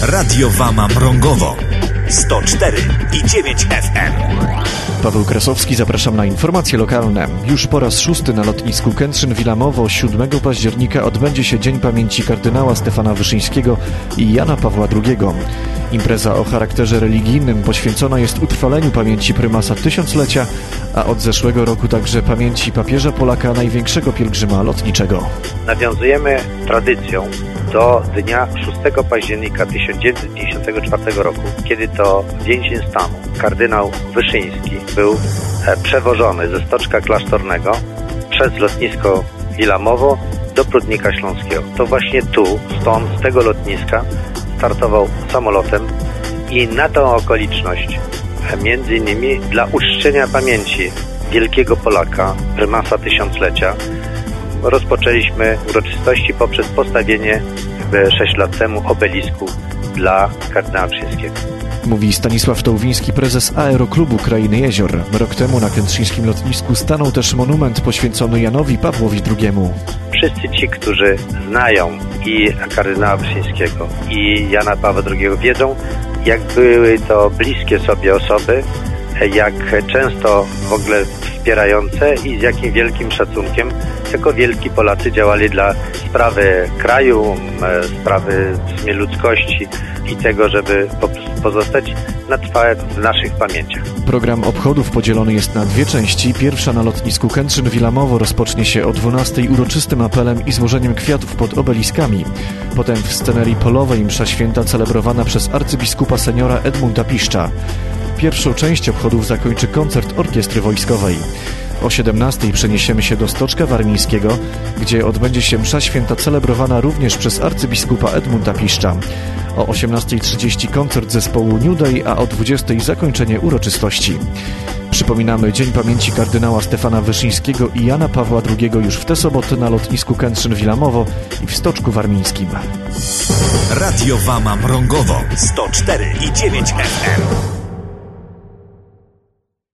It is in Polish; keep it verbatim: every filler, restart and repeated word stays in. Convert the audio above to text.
Radio Wama Mrągowo sto cztery i dziewięć F M. Paweł Krasowski, zapraszam na informacje lokalne. Już po raz szósty na lotnisku Kętrzyn-Wilamowo siódmego października odbędzie się Dzień Pamięci kardynała Stefana Wyszyńskiego i Jana Pawła drugiego. Impreza o charakterze religijnym poświęcona jest utrwaleniu pamięci prymasa tysiąclecia, a od zeszłego roku także pamięci papieża Polaka, największego pielgrzyma lotniczego. Nawiązujemy tradycją do dnia szóstego października tysiąc dziewięćset pięćdziesiątego czwartego roku, kiedy to więzień stanu, kardynał Wyszyński, był przewożony ze Stoczka Klasztornego przez lotnisko Wilamowo do Prudnika Śląskiego. To właśnie tu, stąd, z tego lotniska startował samolotem i na tą okoliczność, między innymi dla uczczenia pamięci wielkiego Polaka, prymasa tysiąclecia, rozpoczęliśmy uroczystości poprzez postawienie sześć lat temu obelisku dla kardynała Wyszyńskiego. Mówi Stanisław Tołwiński, prezes Aeroklubu Krainy Jezior. Rok temu na kętrzyńskim lotnisku stanął też monument poświęcony Janowi Pawłowi drugiemu. Wszyscy ci, którzy znają i kardynała Wyszyńskiego, i Jana Pawła drugiego, wiedzą, jak były to bliskie sobie osoby, jak często w ogóle wspierające i z jakim wielkim szacunkiem jako wielki Polacy działali dla sprawy kraju, sprawy w sumie ludzkości i tego, żeby po prostu pozostać na trwałe w naszych pamięciach. Program obchodów podzielony jest na dwie części. Pierwsza na lotnisku Kętrzyn-Wilamowo rozpocznie się o dwunastej uroczystym apelem i złożeniem kwiatów pod obeliskami. Potem w scenerii polowej msza święta celebrowana przez arcybiskupa seniora Edmunda Piszcza. Pierwszą część obchodów zakończy koncert orkiestry wojskowej. O siedemnastej przeniesiemy się do Stoczka Warmińskiego, gdzie odbędzie się msza święta celebrowana również przez arcybiskupa Edmunda Piszcza. O osiemnastej trzydzieści koncert zespołu New Day, a o dwudziestej zakończenie uroczystości. Przypominamy, Dzień Pamięci kardynała Stefana Wyszyńskiego i Jana Pawła drugiego już w tę sobotę na lotnisku Kętrzyn-Wilamowo i w Stoczku Warmińskim. Radio Wama Mrągowo sto cztery i dziewięć F M.